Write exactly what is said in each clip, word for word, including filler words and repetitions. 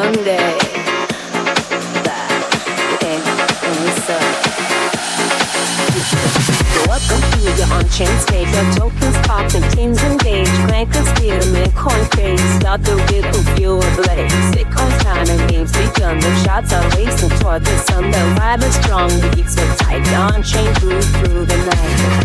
Monday. That, okay, what's up? Welcome to your on-chain stage. Your tokens popped and teams engaged. Clank and steer them in coin phase. Start to get a few ablaze. Bitcoin's time and games begun. The shots are racing toward the sun. The vibe is strong, the beats are tight. The on-chain groove through the night.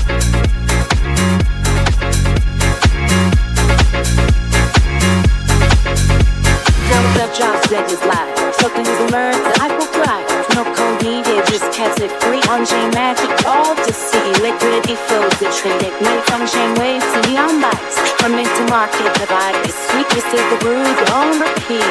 Jobs that is live. Tokens learn, life will thrive. No code needed, just cats it free. On-chain magic, all to see. Liquidity flows the trade. Many on-chain waves to neon lights. From into market, the vibe is sweet. This is the groove on repeat.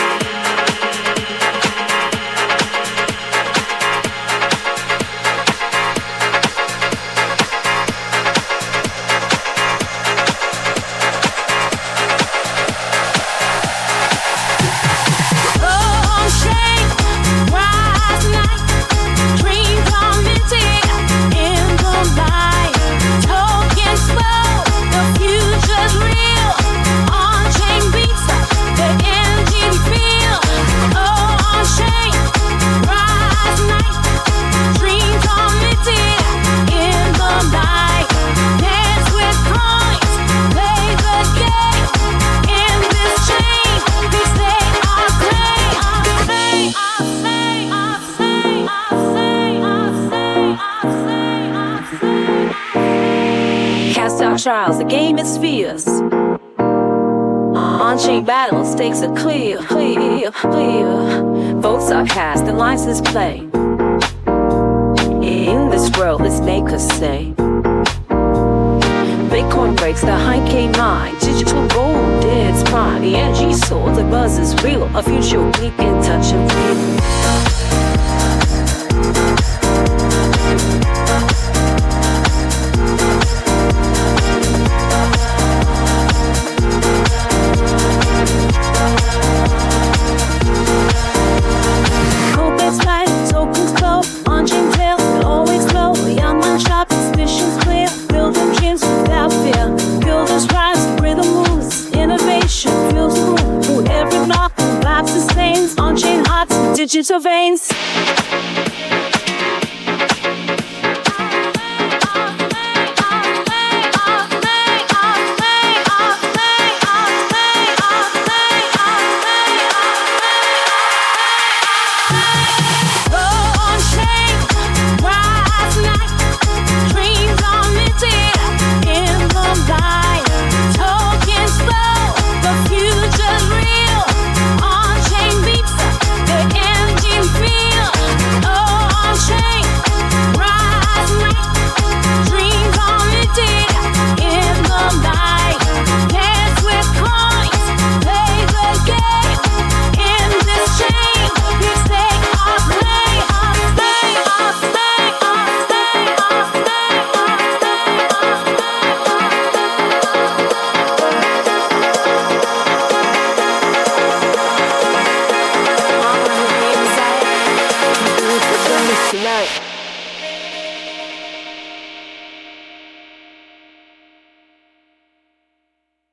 Trials, the game is fierce. On-chain battle, stakes are clear, clear, clear. Votes are cast, the lines is play. In this world, let's make us say. Bitcoin breaks the high K nine. Digital gold, its prime. The energy soul, the buzz is real. A future we can touch and feel. Digital veins.